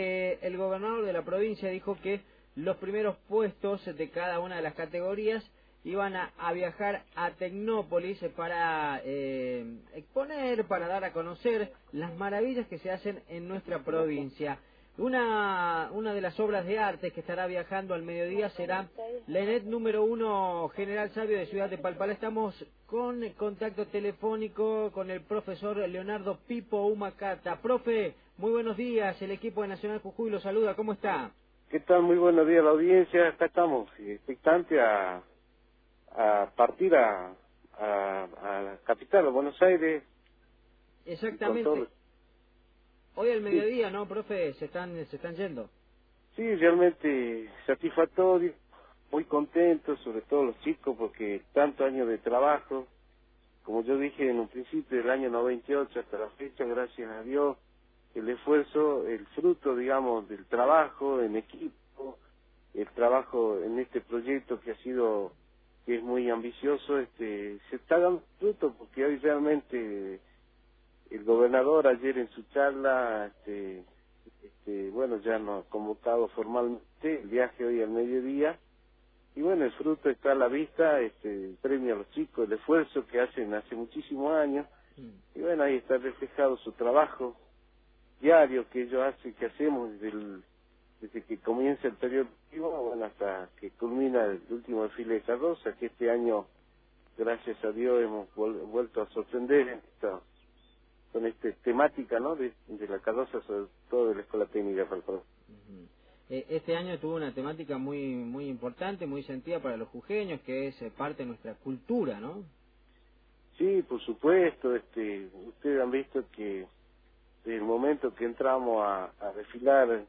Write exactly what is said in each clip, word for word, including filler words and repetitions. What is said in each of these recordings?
Eh, el gobernador de la provincia dijo que los primeros puestos de cada una de las categorías iban a, a viajar a Tecnópolis para eh, exponer, para dar a conocer las maravillas que se hacen en nuestra provincia. Una, una de las obras de arte que estará viajando al mediodía será la ENET número uno General Sabio de Ciudad de Palpalá. Estamos con contacto telefónico con el profesor Leonardo Pipo Humacata. Profe, muy buenos días, el equipo de Nacional Jujuy lo saluda, ¿cómo está? ¿Qué tal? Muy buenos días a la audiencia, acá estamos expectantes a, a partir a, a, a la capital, a Buenos Aires. Exactamente. Todo... Hoy al Sí. mediodía, ¿no, profe? Se están, se están yendo. Sí, realmente satisfactorio, muy contento, sobre todo los chicos, porque tantos años de trabajo, como yo dije en un principio del año noventa y ocho hasta la fecha, gracias a Dios, el esfuerzo, el fruto, digamos, del trabajo en equipo, el trabajo en este proyecto que ha sido, que es muy ambicioso, este, se está dando fruto, porque hoy realmente el gobernador ayer en su charla, este, este, bueno, ya nos ha convocado formalmente el viaje hoy al mediodía, y bueno, el fruto está a la vista, este, el premio a los chicos, el esfuerzo que hacen hace muchísimos años, y bueno, ahí está reflejado su trabajo diario que ellos hacen, que hacemos desde, el, desde que comienza el periodo lectivo, bueno, hasta que culmina el último desfile de carroza, que este año, gracias a Dios, hemos vuel- vuelto a sorprender esta, con esta temática, ¿no?, de, de la carroza, sobre todo de la Escuela Técnica Palpalá. Uh-huh. eh, Este año tuvo una temática muy muy importante, muy sentida para los jujeños, que es eh, parte de nuestra cultura, ¿no? Sí, por supuesto, este, ustedes han visto que desde el momento que entramos a, a desfilar,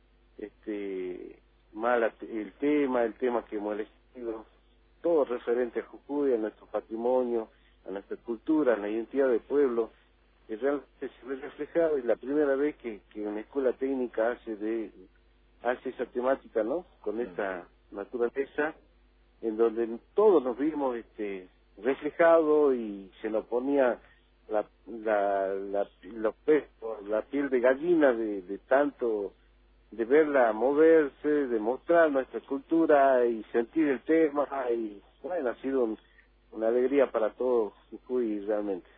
este, más la- el tema, el tema que hemos elegido, todo referente a Jujuy, a nuestro patrimonio, a nuestra cultura, a la identidad del pueblo, que realmente se ve reflejado, y la primera vez que, que una escuela técnica hace de hace esa temática, ¿no?, con esta naturaleza, en donde todos nos vimos este reflejados y se nos ponía la, la, la, los pelos, la piel de gallina de, de tanto, de verla moverse, de mostrar nuestra cultura y sentir el tema, y bueno, ha sido un, una alegría para todos Jujuy realmente.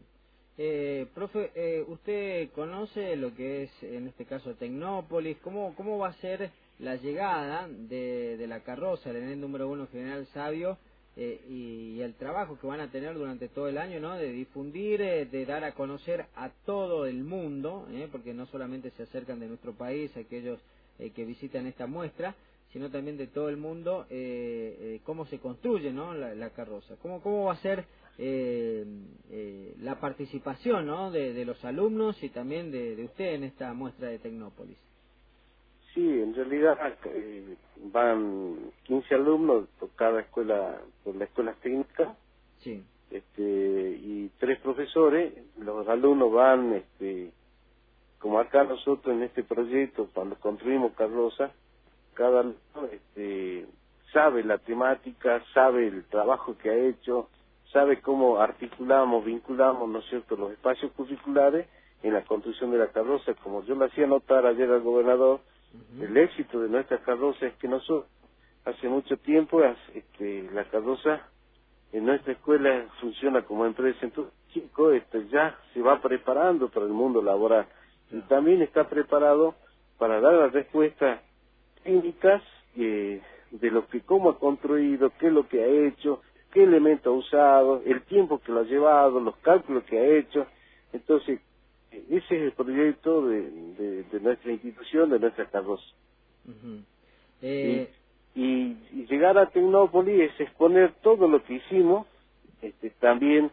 Eh, profe, eh, ¿usted conoce lo que es, en este caso, Tecnópolis? ¿Cómo, cómo va a ser la llegada de, de la carroza, el ENET número uno General Sabio, eh, y, y el trabajo que van a tener durante todo el año, ¿no?, de difundir, eh, de dar a conocer a todo el mundo, eh, porque no solamente se acercan de nuestro país aquellos eh, que visitan esta muestra, sino también de todo el mundo, eh, eh, cómo se construye, ¿no?, la, la carroza? ¿Cómo, cómo va a ser eh, eh, la participación, ¿no?, de, de los alumnos y también de, de usted en esta muestra de Tecnópolis? Sí, en realidad eh, van quince alumnos por cada escuela, por la escuela técnica, Sí. este, y tres profesores. Los alumnos van, este, como acá nosotros en este proyecto, cuando construimos carroza, cada alumno este, sabe la temática, sabe el trabajo que ha hecho, sabe cómo articulamos, vinculamos, ¿no es cierto?, los espacios curriculares en la construcción de la carroza. Como yo le hacía notar ayer al gobernador, Uh-huh. el éxito de nuestra carroza es que nosotros, hace mucho tiempo, este, la carroza en nuestra escuela funciona como empresa. Entonces, el chico este, ya se va preparando para el mundo laboral, y también está preparado para dar las respuestas técnicas eh, de lo que, cómo ha construido, qué es lo que ha hecho, qué elemento ha usado, el tiempo que lo ha llevado, los cálculos que ha hecho. Entonces, ese es el proyecto de, de, de nuestra institución, de nuestra carroza. Uh-huh. Y, eh, y, y llegar a Tecnópolis es exponer todo lo que hicimos, este, también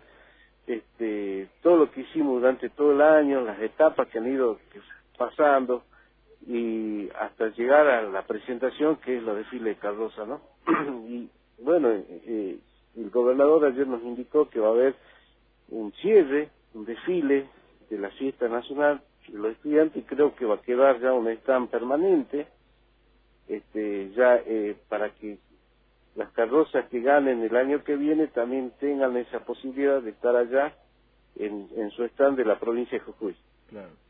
este, todo lo que hicimos durante todo el año, las etapas que han ido pasando, y hasta llegar a la presentación, que es los desfiles de carroza, ¿no? Y bueno, eh, el gobernador ayer nos indicó que va a haber un cierre, un desfile de la fiesta nacional de los estudiantes, y creo que va a quedar ya un stand permanente, este, ya eh, para que las carrozas que ganen el año que viene también tengan esa posibilidad de estar allá en, en su stand de la provincia de Jujuy. claro.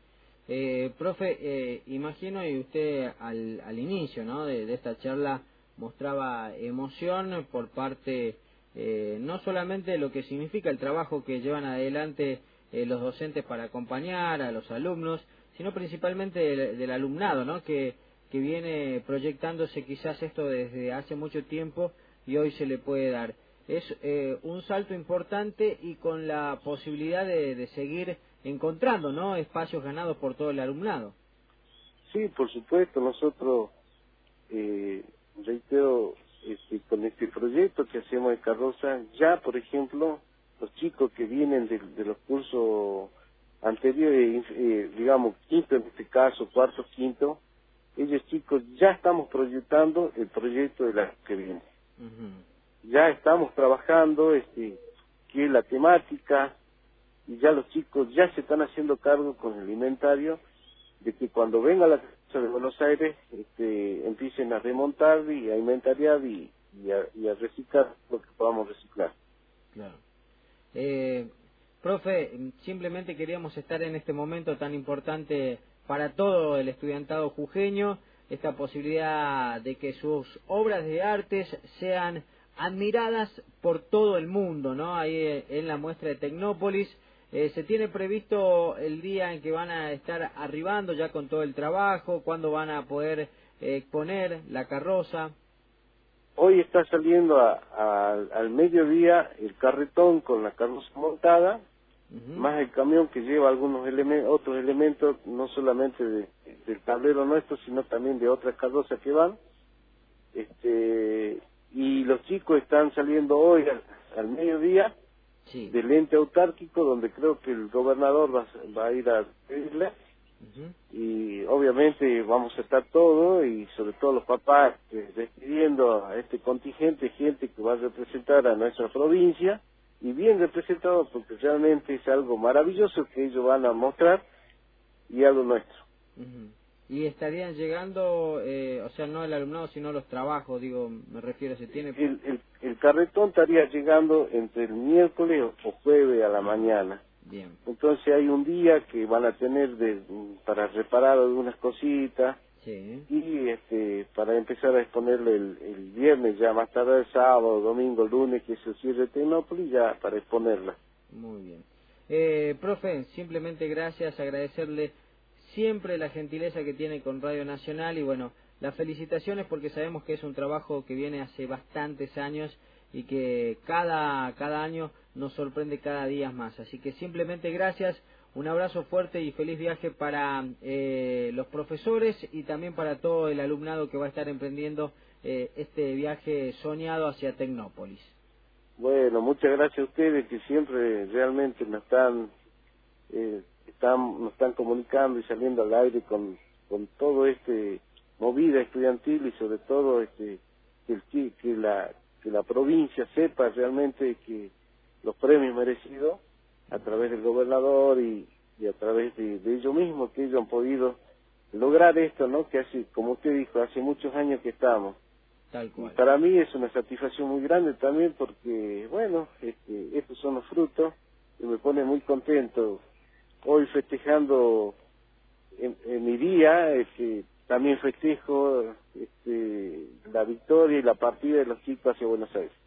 Eh, profe, eh, imagino y usted al, al inicio, ¿no?, de, de esta charla mostraba emoción por parte eh, no solamente de lo que significa el trabajo que llevan adelante eh, los docentes para acompañar a los alumnos, sino principalmente del, del alumnado, ¿no?, que, que viene proyectándose quizás esto desde hace mucho tiempo y hoy se le puede dar. Es eh, un salto importante y con la posibilidad de, de seguir encontrando, ¿no?, espacios ganados por todo el alumnado. Sí, por supuesto, nosotros, eh, reitero, este, con este proyecto que hacemos de carroza, ya, por ejemplo, los chicos que vienen de, de los cursos anteriores, eh, digamos, quinto en este caso, cuarto, quinto, ellos chicos ya estamos proyectando el proyecto del año que viene. Uh-huh. Ya estamos trabajando, este, que es la temática, y ya los chicos ya se están haciendo cargo con el inventario de que cuando venga la casa de Buenos Aires este, empiecen a remontar y a inventariar y, y, a, y a reciclar lo que podamos reciclar. Claro. Eh, profe, simplemente queríamos estar en este momento tan importante para todo el estudiantado jujeño, esta posibilidad de que sus obras de artes sean admiradas por todo el mundo, ¿no? Ahí en la muestra de Tecnópolis. Eh, ¿Se tiene previsto el día en que van a estar arribando ya con todo el trabajo? ¿Cuándo van a poder eh, exponer la carroza? Hoy está saliendo a, a, al mediodía el carretón con la carroza montada, uh-huh, más el camión que lleva algunos elementos, otros elementos, no solamente de, del tablero nuestro, sino también de otras carrozas que van. Este, y los chicos están saliendo hoy al, al mediodía, sí, del ente autárquico, donde creo que el gobernador va, va a ir a pedirle, uh-huh, y obviamente vamos a estar todos, y sobre todo los papás, eh, despidiendo a este contingente, gente que va a representar a nuestra provincia, y bien representado, porque realmente es algo maravilloso que ellos van a mostrar, y algo nuestro. Uh-huh. Y estarían llegando, eh, o sea, no el alumnado, sino los trabajos, digo, me refiero, se tiene... El, el, el carretón estaría llegando entre el miércoles o jueves a la mañana. Bien. Entonces hay un día que van a tener de, para reparar algunas cositas, sí, y este para empezar a exponerle el, el viernes, ya más tarde el sábado, domingo, lunes, que es el cierre de Tecnópolis, ya para exponerla. Muy bien. Eh, profe, simplemente gracias, agradecerle siempre la gentileza que tiene con Radio Nacional y bueno, las felicitaciones porque sabemos que es un trabajo que viene hace bastantes años y que cada, cada año nos sorprende cada día más. Así que simplemente gracias, un abrazo fuerte y feliz viaje para eh, los profesores y también para todo el alumnado que va a estar emprendiendo eh, este viaje soñado hacia Tecnópolis. Bueno, muchas gracias a ustedes que siempre realmente nos están... Eh, Están, nos están comunicando y saliendo al aire con, con todo este movida estudiantil y sobre todo este que, el, que la que la provincia sepa realmente que los premios merecidos a través del gobernador y, y a través de, de ellos mismos, que ellos han podido lograr esto, ¿no? Que hace, como usted dijo, hace muchos años que estamos. Tal cual. Y para mí es una satisfacción muy grande también porque, bueno, este, estos son los frutos y me pone muy contento. Hoy festejando en, en mi día, este, también festejo este, la victoria y la partida de los chicos hacia Buenos Aires.